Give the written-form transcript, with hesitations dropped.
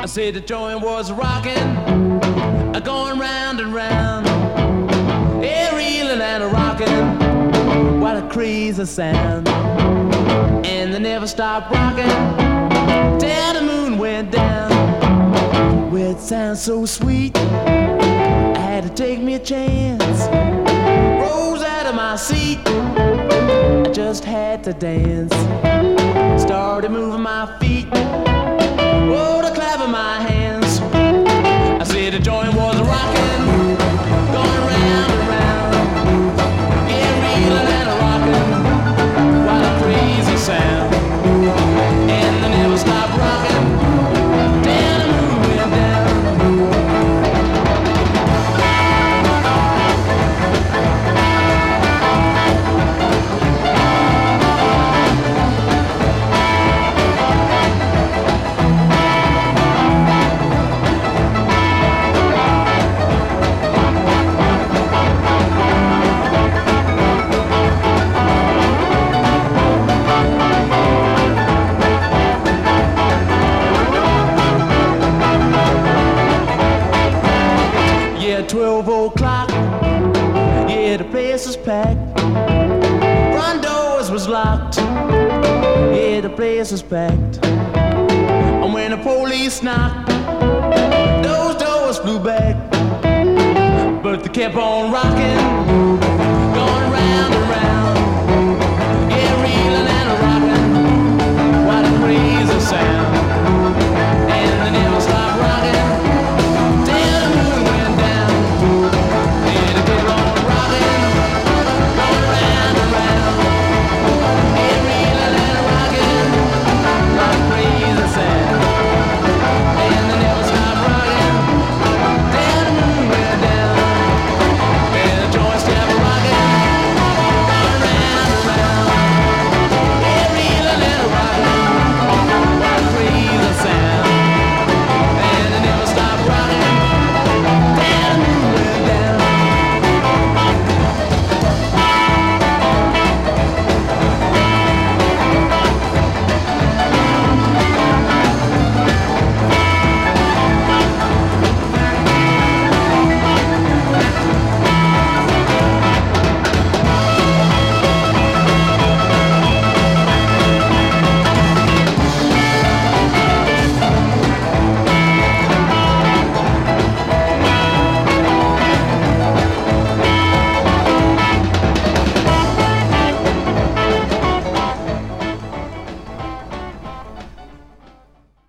I said the joint was rocking, going round and round. Yeah, reeling and rocking, what a crazy sound. And they never stopped rocking till the moon went down. Well, it sounds so sweet, I had to take me a chance. Rose out of my seat, I just had to dance. Started moving my feet, oh, to clapping my hands. I said the joint was rocking, going round and round. Yeah, reeling and rocking, what a crazy sound. And they never stopped rocking till the moon went down. Yeah, 12 o'clock, yeah, the place was packed. Front doors was locked, yeah, the place was packed. And when the police knocked, those doors flew back. But they kept on rocking,